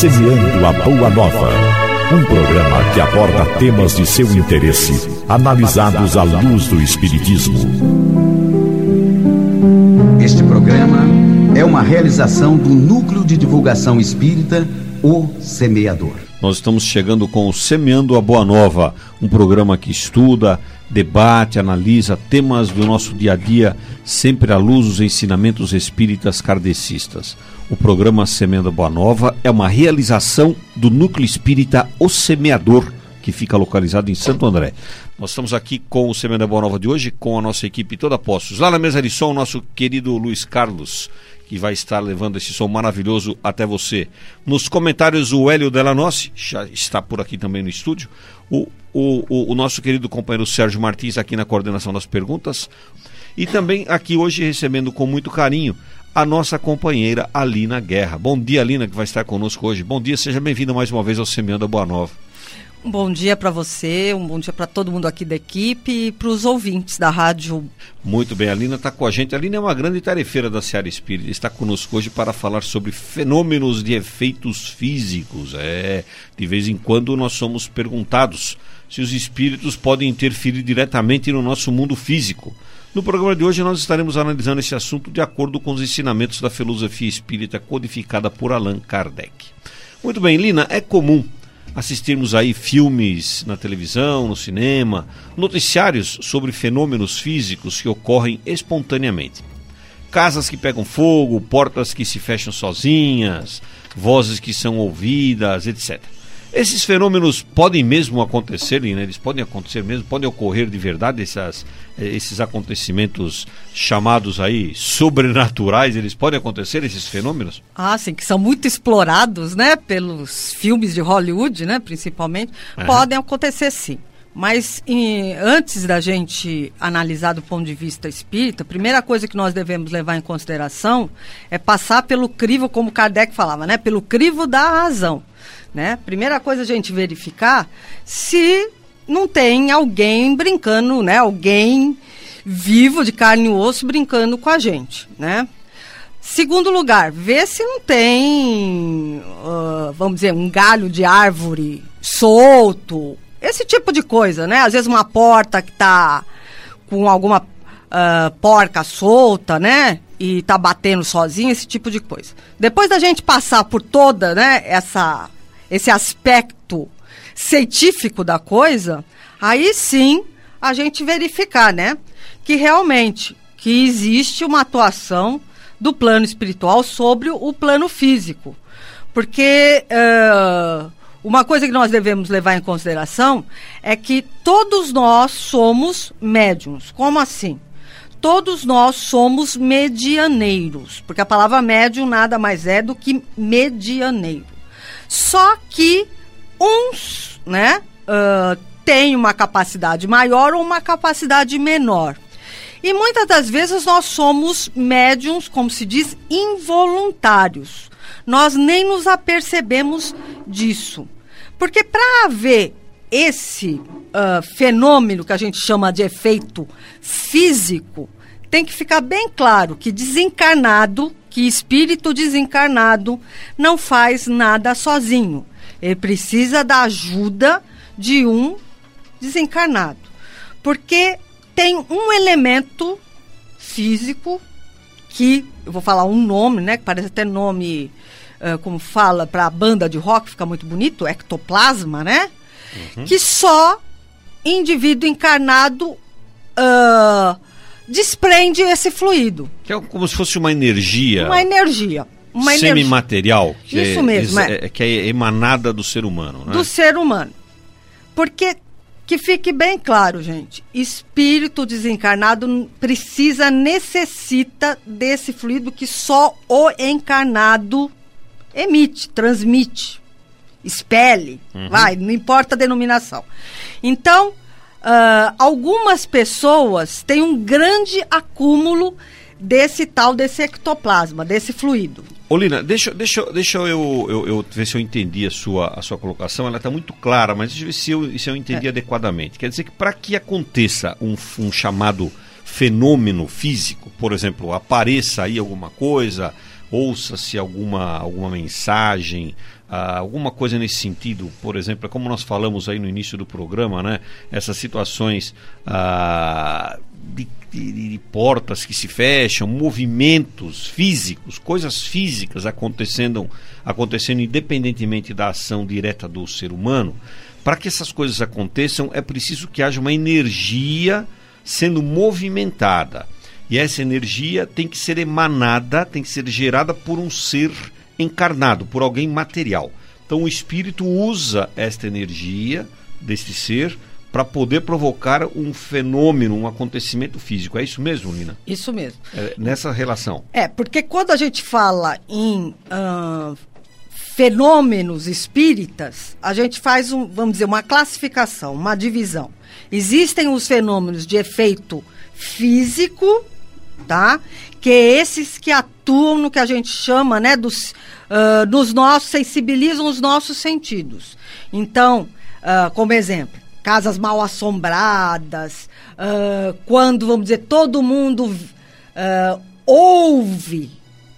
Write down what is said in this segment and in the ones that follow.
Semeando a Boa Nova, um programa que aborda temas de seu interesse, analisados à luz do Espiritismo. Este programa é uma realização do Núcleo de Divulgação Espírita, O Semeador. Nós estamos chegando com o Semeando a Boa Nova, um programa que estuda, debate, analisa temas do nosso dia a dia, sempre à luz dos ensinamentos espíritas kardecistas. O programa Semeando a Boa Nova é uma realização do Núcleo Espírita O Semeador, que fica localizado em Santo André. Nós estamos aqui com o Semeando a Boa Nova de hoje, com a nossa equipe toda postos. Lá na mesa de som, o nosso querido Luiz Carlos, que vai estar levando esse som maravilhoso até você. Nos comentários, o Hélio Delanossi, já está por aqui também no estúdio. O nosso querido companheiro Sérgio Martins aqui na coordenação das perguntas. E também aqui hoje recebendo com muito carinho a nossa companheira Alina Guerra. Bom dia, Alina, que vai estar conosco hoje. Bom dia, seja bem-vinda mais uma vez ao Semeando a Boa Nova. Um bom dia para você, um bom dia para todo mundo aqui da equipe e para os ouvintes da rádio. Muito bem, a Alina está com a gente. A Alina é uma grande tarefeira da Seara Espírita, está conosco hoje para falar sobre fenômenos de efeitos físicos. De vez em quando nós somos perguntados se os espíritos podem interferir diretamente no nosso mundo físico. No programa de hoje nós estaremos analisando esse assunto de acordo com os ensinamentos da filosofia espírita codificada por Allan Kardec. Muito bem, Lina, é comum assistirmos aí filmes na televisão, no cinema, noticiários sobre fenômenos físicos que ocorrem espontaneamente. Casas que pegam fogo, portas que se fecham sozinhas, vozes que são ouvidas, etc. Esses fenômenos podem mesmo acontecer, né? Eles podem acontecer mesmo, podem ocorrer de verdade, esses acontecimentos chamados aí sobrenaturais, eles podem acontecer, esses fenômenos? Ah, sim, que são muito explorados, né, pelos filmes de Hollywood, né, principalmente, podem acontecer sim. Mas antes da gente analisar do ponto de vista espírita, a primeira coisa que nós devemos levar em consideração é passar pelo crivo, como Kardec falava, né, pelo crivo da razão. Né? Primeira coisa a gente verificar se não tem alguém brincando, né? Alguém vivo de carne e osso brincando com a gente, né? Segundo lugar, ver se não tem, vamos dizer, um galho de árvore solto, esse tipo de coisa, né? Às vezes uma porta que está com alguma porca solta, né? E está batendo sozinha, esse tipo de coisa. Depois da gente passar por toda, né, esse aspecto científico da coisa, aí sim a gente verificar, né, que realmente que existe uma atuação do plano espiritual sobre o plano físico. Porque uma coisa que nós devemos levar em consideração é que todos nós somos médiuns. Como assim? Todos nós somos medianeiros, porque a palavra médium nada mais é do que medianeiro. Só que uns, né, têm uma capacidade maior ou uma capacidade menor. E muitas das vezes nós somos médiums, como se diz, involuntários. Nós nem nos apercebemos disso. Porque para haver esse fenômeno que a gente chama de efeito físico, tem que ficar bem claro que que espírito desencarnado não faz nada sozinho. Ele precisa da ajuda de um desencarnado. Porque tem um elemento físico que, eu vou falar um nome, né, que parece até nome, como fala para a banda de rock, fica muito bonito, ectoplasma, né? Que só indivíduo encarnado desprende esse fluido. Que é como se fosse uma energia. Uma energia. Semimaterial. Isso mesmo. Que é emanada do ser humano, né? Do ser humano. Porque, que fique bem claro, gente, espírito desencarnado necessita desse fluido que só o encarnado emite, transmite, expele, não importa a denominação. Então, algumas pessoas têm um grande acúmulo desse ectoplasma, desse fluido. Olina, deixa eu ver se eu entendi a sua colocação. Ela está muito clara, mas deixa eu ver se eu entendi adequadamente. Quer dizer que para que aconteça um chamado fenômeno físico, por exemplo, apareça aí alguma coisa, ouça-se alguma mensagem, alguma coisa nesse sentido? Por exemplo, como nós falamos aí no início do programa, né? Essas situações de portas que se fecham, movimentos físicos, coisas físicas acontecendo independentemente da ação direta do ser humano. Para que essas coisas aconteçam, é preciso que haja uma energia sendo movimentada. E essa energia tem que ser emanada, tem que ser gerada por um ser encarnado, por alguém material. Então o espírito usa esta energia desse ser para poder provocar um fenômeno, um acontecimento físico. É isso mesmo, Lina? Isso mesmo. Nessa relação. Porque quando a gente fala em fenômenos espíritas, a gente faz, vamos dizer, uma classificação, uma divisão. Existem os fenômenos de efeito físico, tá? Que é esses que atuam no que a gente chama, né, nos nossos, sensibilizam os nossos sentidos. Então, como exemplo, casas mal assombradas, quando, vamos dizer, todo mundo ouve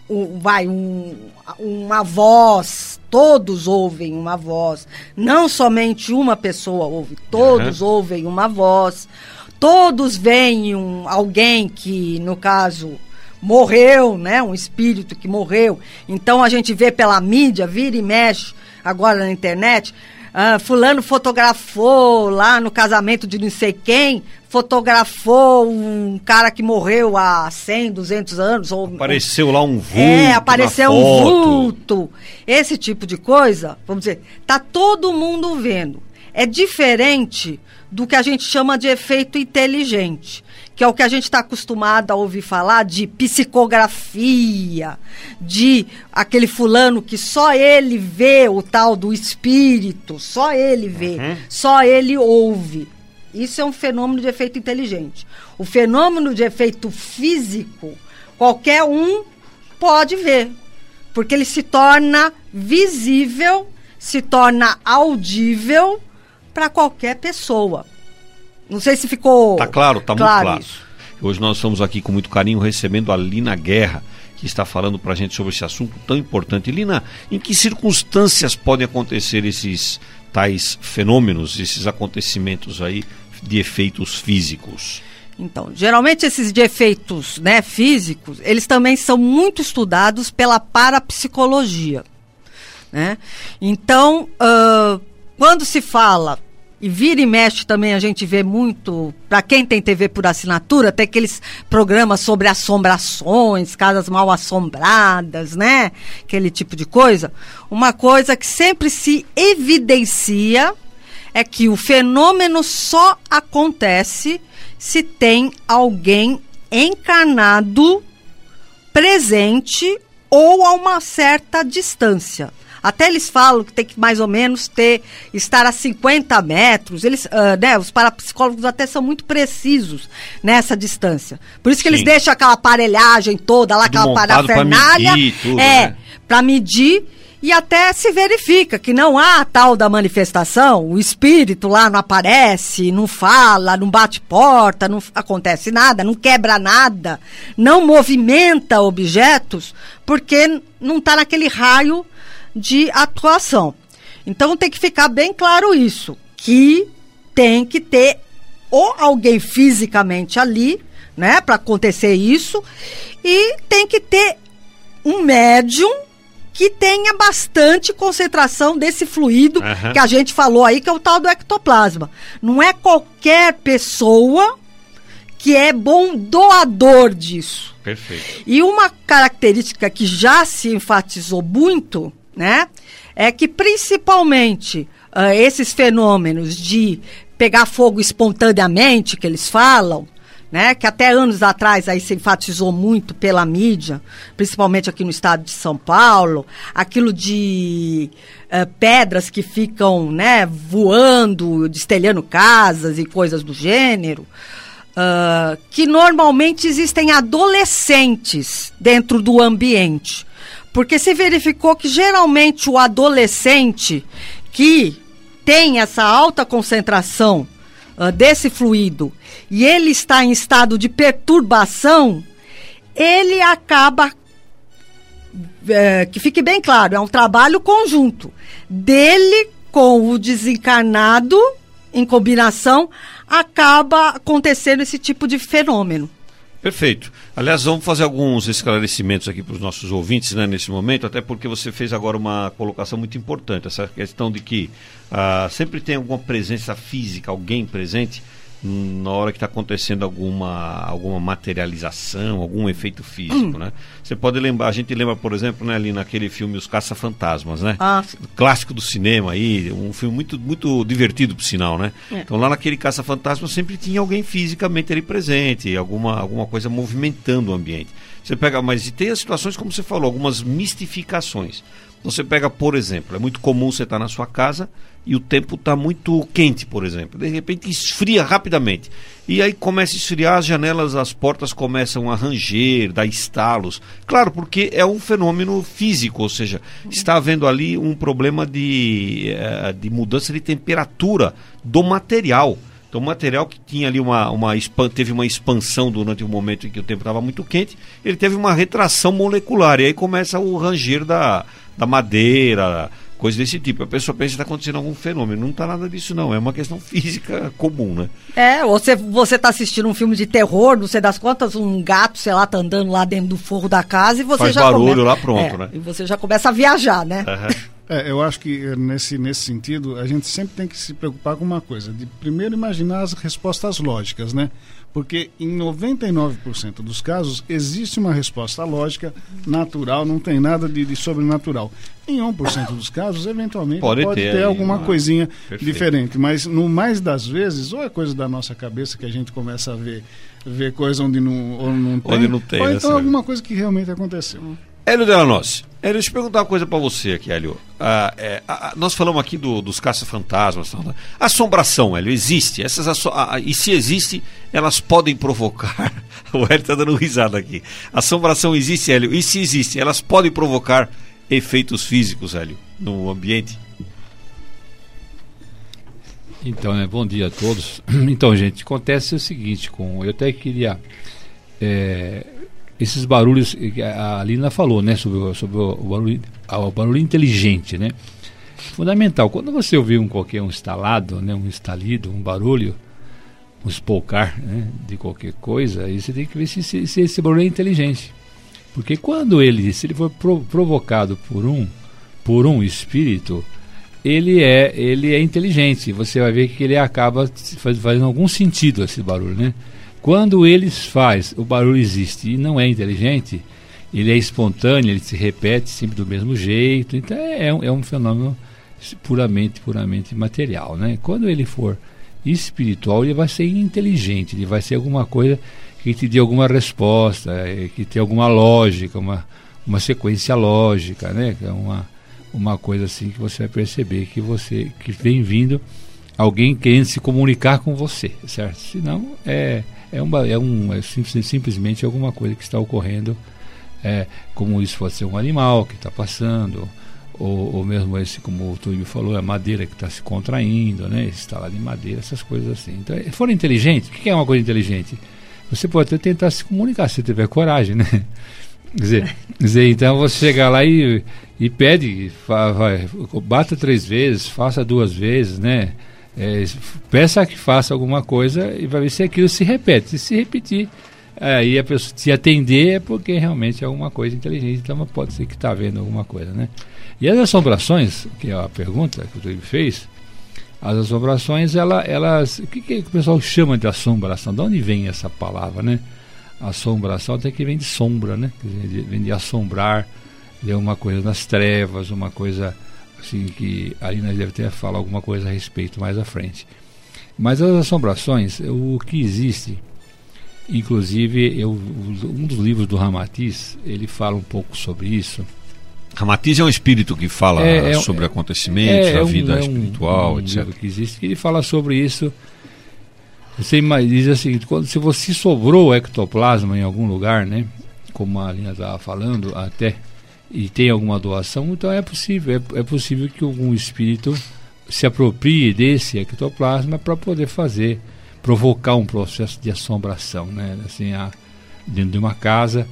uma voz, todos ouvem uma voz, não somente uma pessoa ouve, todos ouvem uma voz, todos veem alguém que, no caso, morreu, né? Um espírito que morreu. Então a gente vê pela mídia, vira e mexe, agora na internet, fulano fotografou lá no casamento de não sei quem, fotografou um cara que morreu há 100, 200 anos. Apareceu lá um vulto. Apareceu um vulto. Esse tipo de coisa, vamos dizer, tá todo mundo vendo. É diferente do que a gente chama de efeito inteligente, que é o que a gente está acostumado a ouvir falar de psicografia, de aquele fulano que só ele vê o tal do espírito, só ele vê, só ele ouve. Isso é um fenômeno de efeito inteligente. O fenômeno de efeito físico, qualquer um pode ver, porque ele se torna visível, se torna audível para qualquer pessoa. Não sei se ficou... Tá claro, tá muito claro. Isso. Hoje nós estamos aqui com muito carinho recebendo a Lina Guerra, que está falando para a gente sobre esse assunto tão importante. Lina, em que circunstâncias podem acontecer esses tais fenômenos, esses acontecimentos aí de efeitos físicos? Então, geralmente esses de efeitos, né, físicos, eles também são muito estudados pela parapsicologia, né? Então, quando se fala, e vira e mexe também a gente vê muito, para quem tem TV por assinatura, tem aqueles programas sobre assombrações, casas mal assombradas, né? Aquele tipo de coisa. Uma coisa que sempre se evidencia é que o fenômeno só acontece se tem alguém encarnado, presente ou a uma certa distância. Até eles falam que tem que mais ou menos estar a 50 metros. Eles, né, os parapsicólogos até são muito precisos nessa distância. Por isso que eles deixam aquela aparelhagem toda lá, aquela parafernália. Para medir, e até se verifica que não há tal da manifestação, o espírito lá não aparece, não fala, não bate porta, não acontece nada, não quebra nada, não movimenta objetos, porque não está naquele raio de atuação. Então tem que ficar bem claro isso, que tem que ter ou alguém fisicamente ali, né, para acontecer isso, e tem que ter um médium que tenha bastante concentração desse fluido que a gente falou aí, que é o tal do ectoplasma. Não é qualquer pessoa que é bom doador disso. Perfeito. E uma característica que já se enfatizou muito, né, é que principalmente esses fenômenos de pegar fogo espontaneamente, que eles falam, né, que até anos atrás aí se enfatizou muito pela mídia, principalmente aqui no estado de São Paulo, aquilo de pedras que ficam, né, voando, destelhando casas e coisas do gênero, que normalmente existem adolescentes dentro do ambiente. Porque se verificou que geralmente o adolescente que tem essa alta concentração desse fluido e ele está em estado de perturbação, ele acaba que fique bem claro, é um trabalho conjunto dele com o desencarnado, em combinação, acaba acontecendo esse tipo de fenômeno. Perfeito. Aliás, vamos fazer alguns esclarecimentos aqui para os nossos ouvintes, né, nesse momento, até porque você fez agora uma colocação muito importante, essa questão de que sempre tem alguma presença física, alguém presente na hora que está acontecendo alguma materialização, algum efeito físico, né? Você pode lembrar, a gente lembra, por exemplo, né, ali naquele filme Os Caça-Fantasmas, né? Clássico do cinema aí, um filme muito, muito divertido, por sinal, né? Então lá naquele Caça-Fantasmas sempre tinha alguém fisicamente ali presente, alguma coisa movimentando o ambiente. Você pega, mas e tem as situações, como você falou, algumas mistificações. Você pega, por exemplo, é muito comum você estar na sua casa e o tempo está muito quente, por exemplo. De repente esfria rapidamente. E aí começa a esfriar, as janelas, as portas começam a ranger, dar estalos. Claro, porque é um fenômeno físico, ou seja, está havendo ali um problema de mudança de temperatura do material. Então o material que tinha ali teve uma expansão durante o momento em que o tempo estava muito quente, ele teve uma retração molecular. E aí começa o ranger da madeira, coisa desse tipo. A pessoa pensa que está acontecendo algum fenômeno. Não está nada disso, não. É uma questão física comum, né? Você está assistindo um filme de terror, não sei das quantas, um gato, sei lá, está andando lá dentro do forro da casa e você faz já barulho lá, pronto, né? E você já começa a viajar, né? Eu acho que nesse sentido a gente sempre tem que se preocupar com uma coisa, de primeiro imaginar as respostas lógicas, né? Porque em 99% dos casos existe uma resposta lógica, natural, não tem nada de sobrenatural. Em 1% dos casos, eventualmente, pode ter alguma coisinha diferente, mas no mais das vezes, ou é coisa da nossa cabeça que a gente começa a ver coisa onde não tem, ou então alguma coisa que realmente aconteceu. Hélio Delanossi, Hélio, deixa eu perguntar uma coisa para você aqui, Hélio. Nós falamos aqui dos caça-fantasmas. Assombração, Hélio, existe. E se existe, elas podem provocar... O Hélio está dando risada aqui. Assombração existe, Hélio. E se existe, elas podem provocar efeitos físicos, Hélio, no ambiente? Então, bom dia a todos. Então, gente, acontece o seguinte, eu até queria... esses barulhos, a Lina falou, né, sobre o barulho inteligente, né? Fundamental, quando você ouvir um estalado, né, um estalido, um barulho, um espolcar, né, de qualquer coisa, aí você tem que ver se esse barulho é inteligente. Porque se ele for provocado por um espírito, ele é inteligente. Você vai ver que ele acaba fazendo algum sentido esse barulho, né? Quando o barulho existe e não é inteligente, ele é espontâneo, ele se repete sempre do mesmo jeito, então é um fenômeno puramente material, né? Quando ele for espiritual, ele vai ser inteligente, ele vai ser alguma coisa que te dê alguma resposta, que tenha alguma lógica, uma sequência lógica, né? Que é uma coisa assim que você vai perceber que vem vindo alguém querendo se comunicar com você, certo? Senão simplesmente alguma coisa que está ocorrendo, como isso pode ser um animal que está passando, ou mesmo esse, como o Túlio falou, a madeira que está se contraindo, né? Estalar de madeira, essas coisas assim. Então, se for inteligente, o que é uma coisa inteligente? Você pode até tentar se comunicar, se tiver coragem, né? Quer dizer, então você chegar lá e pede, bata 3 vezes, faça 2 vezes, né? Peça que faça alguma coisa e vai ver se aquilo se repete. Se repetir, aí a pessoa se atender é porque realmente é alguma coisa inteligente, então pode ser que está vendo alguma coisa, né? E as assombrações, que é a pergunta que o Túlio fez, as assombrações, elas, o que o pessoal chama de assombração? De onde vem essa palavra, né? Assombração até que vem de sombra, né? Quer dizer, vem de assombrar, de uma coisa nas trevas, uma coisa assim que aí nós devemos ter falar alguma coisa a respeito mais à frente. Mas as assombrações, o que existe, inclusive um dos livros do Ramatiz, ele fala um pouco sobre isso. Ramatiz é um espírito que fala sobre acontecimentos, a vida espiritual, etc. Livro que existe, que ele fala sobre isso. Você diz assim, se você sobrou ectoplasma em algum lugar, né, como a Lina estava falando, até, e tem alguma doação, então é possível que algum espírito se aproprie desse ectoplasma para poder provocar um processo de assombração, né, assim, dentro de uma casa.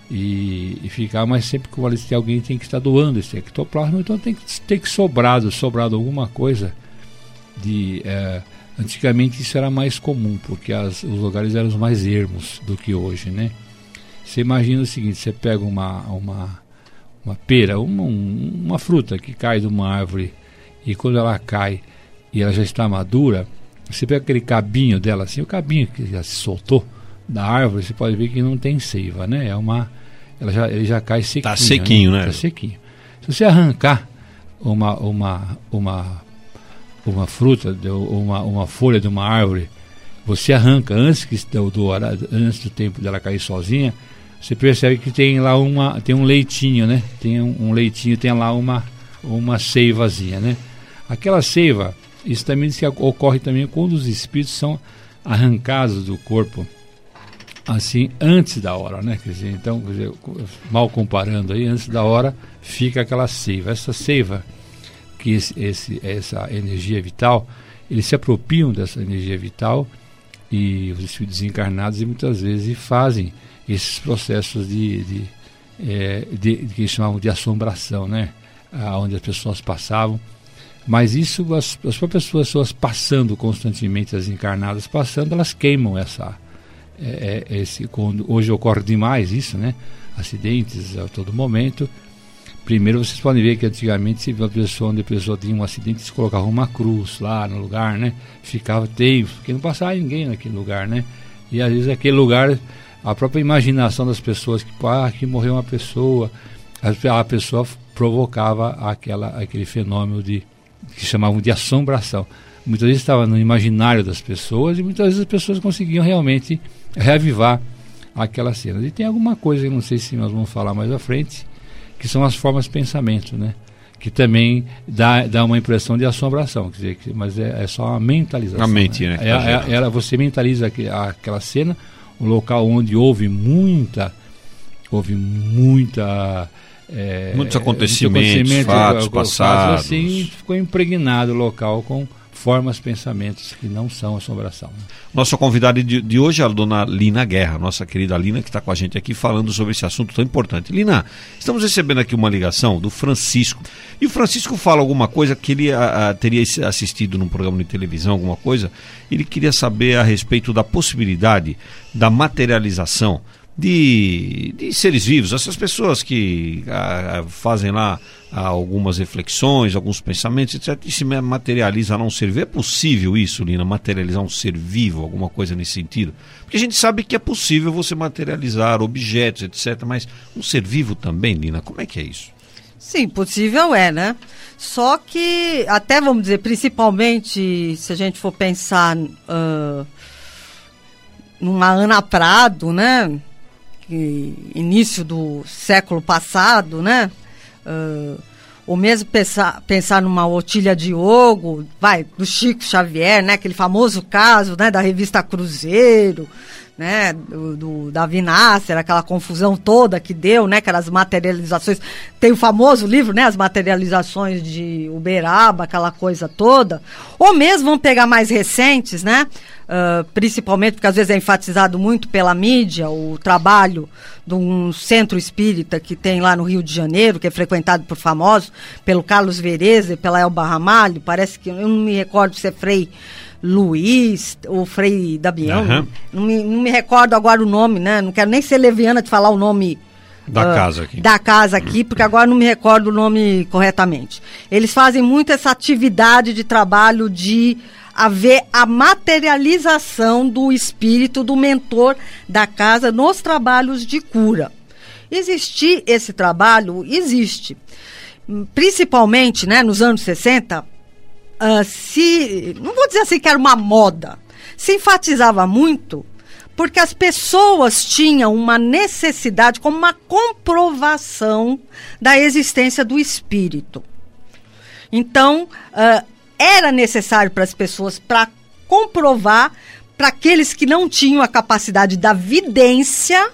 e ficar, mas sempre que alguém tem que estar doando esse ectoplasma, então tem que ter sobrado alguma coisa de... antigamente isso era mais comum, porque os lugares eram mais ermos do que hoje, né? Você imagina o seguinte, você pega uma pera, uma fruta que cai de uma árvore, e quando ela cai e ela já está madura, você pega aquele cabinho dela, assim, o cabinho que já se soltou da árvore, você pode ver que não tem seiva, né? Ele já cai sequinho. Tá sequinho, né? Tá sequinho. Se você arrancar uma fruta, uma folha de uma árvore, você arranca antes do tempo dela cair sozinha, você percebe que tem lá tem um leitinho, né? Tem um leitinho, tem lá uma seivazinha, né? Aquela seiva, isso também ocorre também quando os espíritos são arrancados do corpo, assim, antes da hora, né? Quer dizer, então, mal comparando aí, antes da hora fica aquela seiva. Essa seiva, que essa energia vital, eles se apropriam dessa energia vital, e os espíritos encarnados muitas vezes fazem esses processos que eles chamavam de assombração, né? Onde as pessoas passavam. Mas isso, as próprias pessoas passando constantemente, as encarnadas passando, elas queimam hoje ocorre demais isso, né? Acidentes a todo momento. Primeiro, vocês podem ver que antigamente, se onde a pessoa tinha um acidente, se colocava uma cruz lá no lugar, né? Ficava tempo, porque não passava ninguém naquele lugar, né? E às vezes aquele lugar, a própria imaginação das pessoas, que aqui morreu uma pessoa, a pessoa provocava aquele fenômeno que chamavam de assombração. Muitas vezes estava no imaginário das pessoas, e muitas vezes as pessoas conseguiam realmente reavivar aquela cena. E tem alguma coisa, eu não sei se nós vamos falar mais à frente, que são as formas de pensamento, né? Que também dá uma impressão de assombração, quer dizer, mas é só uma mentalização. A mente, né? Você mentaliza aquela cena, um local onde houve muitos acontecimentos, fatos passados. Assim, ficou impregnado o local com formas, pensamentos que não são assombração. Nossa convidada de hoje é a dona Lina Guerra, nossa querida Lina, que está com a gente aqui falando sobre esse assunto tão importante. Lina, estamos recebendo aqui uma ligação do Francisco, e o Francisco fala alguma coisa que ele teria assistido num programa de televisão, alguma coisa. Ele queria saber a respeito da possibilidade da materialização de seres vivos, essas pessoas que fazem lá algumas reflexões, alguns pensamentos, etc., e se materializa num ser vivo. É possível isso, Lina, materializar um ser vivo, alguma coisa nesse sentido? Porque a gente sabe que é possível você materializar objetos, etc., mas um ser vivo também, Lina, como é que é isso? Sim, possível né? Só que, até vamos dizer, principalmente se a gente for pensar numa Ana Prado, né? Início do século passado, né? Ou mesmo pensar numa Otília Diogo, do Chico Xavier, né? Aquele famoso caso, né? Da revista Cruzeiro, né? Do Davi Nasser, aquela confusão toda que deu, né? Aquelas materializações. Tem o famoso livro, né? As materializações de Uberaba, aquela coisa toda. Ou mesmo vamos pegar mais recentes, né? Principalmente porque às vezes é enfatizado muito pela mídia o trabalho de um centro espírita que tem lá no Rio de Janeiro, que é frequentado por famosos, pelo Carlos Vereza e pela Elba Ramalho. Parece que, eu não me recordo se é Frei Luiz ou Frei Damião, não me recordo agora o nome, né? Não quero nem ser leviana de falar o nome da casa aqui, porque agora não me recordo o nome corretamente. Eles fazem muito essa atividade de trabalho de haver a materialização do espírito do mentor da casa nos trabalhos de cura. Existir esse trabalho, existe. Principalmente, né, nos anos 60, não vou dizer assim que era uma moda, se enfatizava muito porque as pessoas tinham uma necessidade, como uma comprovação da existência do espírito. Então, era necessário para as pessoas, para comprovar, para aqueles que não tinham a capacidade da vidência,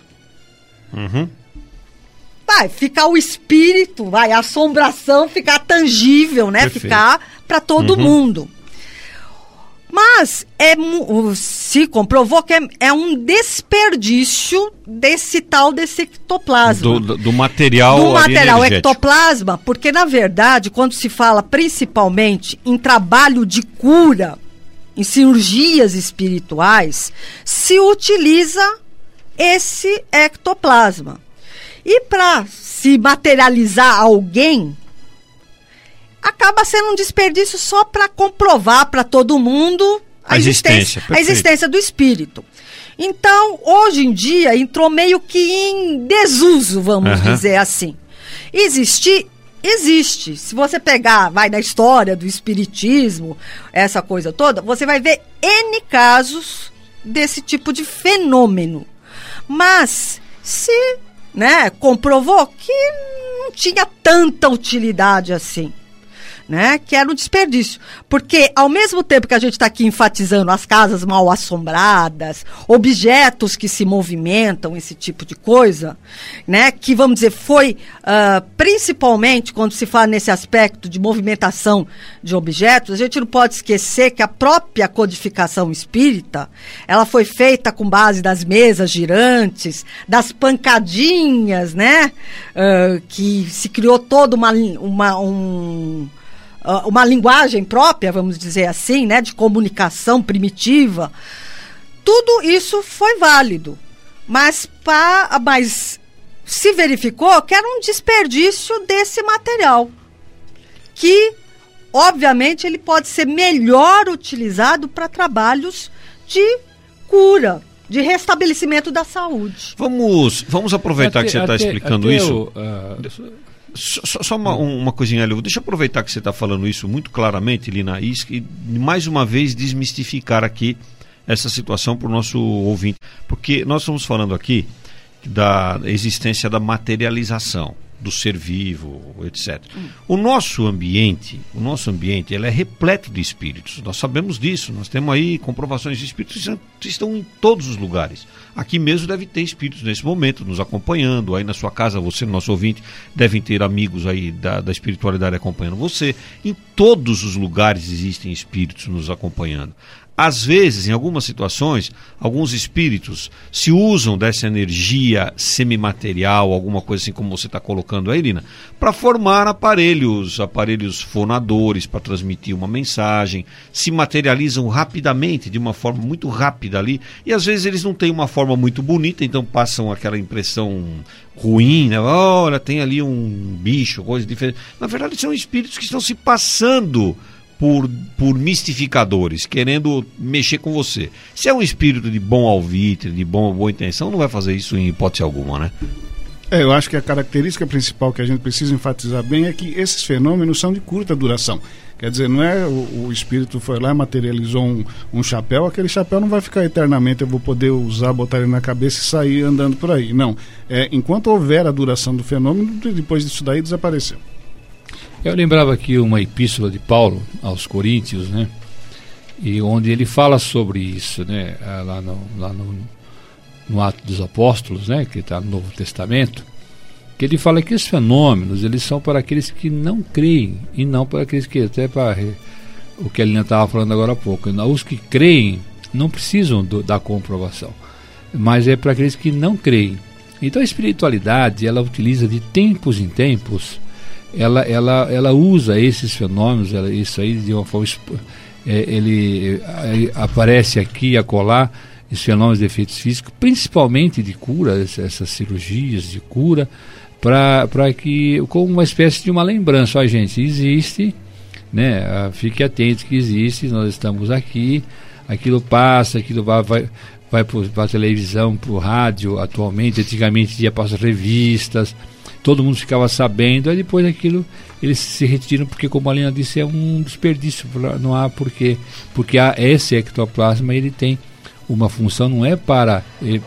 ficar o espírito, a assombração ficar tangível, né? Perfeito. Ficar para todo mundo. Mas se comprovou que é um desperdício desse ectoplasma. Do material ectoplasma, porque na verdade, quando se fala principalmente em trabalho de cura, em cirurgias espirituais, se utiliza esse ectoplasma. E para se materializar alguém, acaba sendo um desperdício só para comprovar para todo mundo a existência do espírito. Então, hoje em dia, entrou meio que em desuso, vamos dizer assim. Existe. Se você vai na história do espiritismo, essa coisa toda, você vai ver N casos desse tipo de fenômeno. Mas se comprovou que não tinha tanta utilidade assim, que era um desperdício. Porque ao mesmo tempo que a gente está aqui enfatizando as casas mal assombradas, objetos que se movimentam, esse tipo de coisa, que vamos dizer, foi principalmente quando se fala nesse aspecto de movimentação de objetos, a gente não pode esquecer que a própria codificação espírita, ela foi feita com base das mesas girantes, das pancadinhas, que se criou toda uma linguagem própria, vamos dizer assim, de comunicação primitiva. Tudo isso foi válido, mas se verificou que era um desperdício desse material, que, obviamente, ele pode ser melhor utilizado para trabalhos de cura, de restabelecimento da saúde. Vamos aproveitar que você está explicando isso. Só uma coisinha ali, deixa eu aproveitar que você está falando isso muito claramente, Lina, e mais uma vez desmistificar aqui essa situação para o nosso ouvinte, porque nós estamos falando aqui da existência da materialização do ser vivo, etc. O nosso ambiente ele é repleto de espíritos, nós sabemos disso, nós temos aí comprovações de espíritos que estão em todos os lugares. Aqui mesmo deve ter espíritos nesse momento nos acompanhando, aí na sua casa, você, nosso ouvinte, devem ter amigos aí da espiritualidade acompanhando você. Em todos os lugares existem espíritos nos acompanhando. Às vezes, em algumas situações, alguns espíritos se usam dessa energia semimaterial, alguma coisa assim como você está colocando aí, Lina, para formar aparelhos fonadores, para transmitir uma mensagem, se materializam rapidamente, de uma forma muito rápida ali, e às vezes eles não têm uma forma muito bonita, então passam aquela impressão ruim, olha, tem ali um bicho, coisa diferente. Na verdade, são espíritos que estão se passando por mistificadores, querendo mexer com você. Se é um espírito de bom alvitre, de boa intenção, não vai fazer isso em hipótese alguma, né? Eu acho que a característica principal que a gente precisa enfatizar bem é que esses fenômenos são de curta duração. Quer dizer, não é o espírito foi lá e materializou um chapéu, aquele chapéu não vai ficar eternamente, eu vou poder usar, botar ele na cabeça e sair andando por aí. Não. Enquanto houver a duração do fenômeno, depois disso daí desapareceu. Eu lembrava aqui uma epístola de Paulo aos Coríntios, e onde ele fala sobre isso, lá no Ato dos Apóstolos, que está no Novo Testamento, que ele fala que os fenômenos, eles são para aqueles que não creem, e não para aqueles que, até para o que a Lina estava falando agora há pouco, os que creem não precisam da comprovação, mas é para aqueles que não creem. Então a espiritualidade, ela utiliza de tempos em tempos, ela usa esses fenômenos, isso aí de uma forma, ele aparece aqui e acolá, esses fenômenos de efeitos físicos, principalmente de cura, essas cirurgias de cura, para que, como uma espécie de uma lembrança, gente, existe, fique atento que existe, nós estamos aqui, aquilo passa, aquilo vai para a televisão, para o rádio, atualmente, antigamente ia para as revistas, todo mundo ficava sabendo, aí depois aquilo eles se retiram, porque, como a Lina disse, é um desperdício, não há porquê, porque esse ectoplasma, ele tem uma função, não é para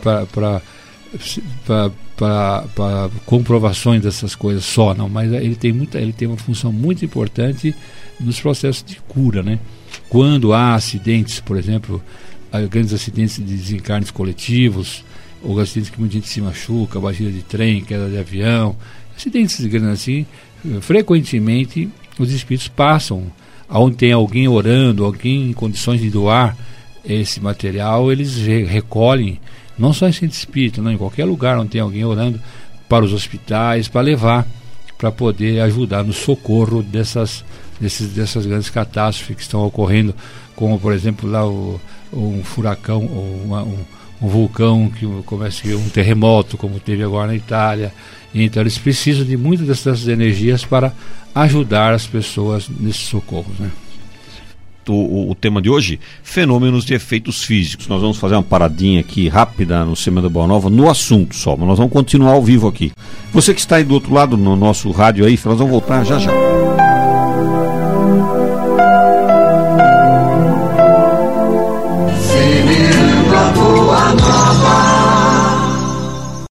comprovações dessas coisas só, não, mas ele tem uma função muito importante nos processos de cura, Quando há acidentes, por exemplo, grandes acidentes de desencarnes coletivos, ou acidentes que muita gente se machuca, batida de trem, queda de avião, acidentes grandes assim, frequentemente os espíritos passam onde tem alguém orando, alguém em condições de doar esse material, eles recolhem, não só em centro espírita, não, em qualquer lugar onde tem alguém orando, para os hospitais, para levar, para poder ajudar no socorro dessas grandes catástrofes que estão ocorrendo, como por exemplo lá um furacão, ou um vulcão que começa a um terremoto, como teve agora na Itália. Então eles precisam de muitas dessas energias para ajudar as pessoas nesses socorros, né? O tema de hoje, fenômenos de efeitos físicos. Nós vamos fazer uma paradinha aqui rápida no Semana Boa Nova, no assunto só, mas nós vamos continuar ao vivo aqui. Você que está aí do outro lado no nosso rádio aí, nós vamos voltar já já.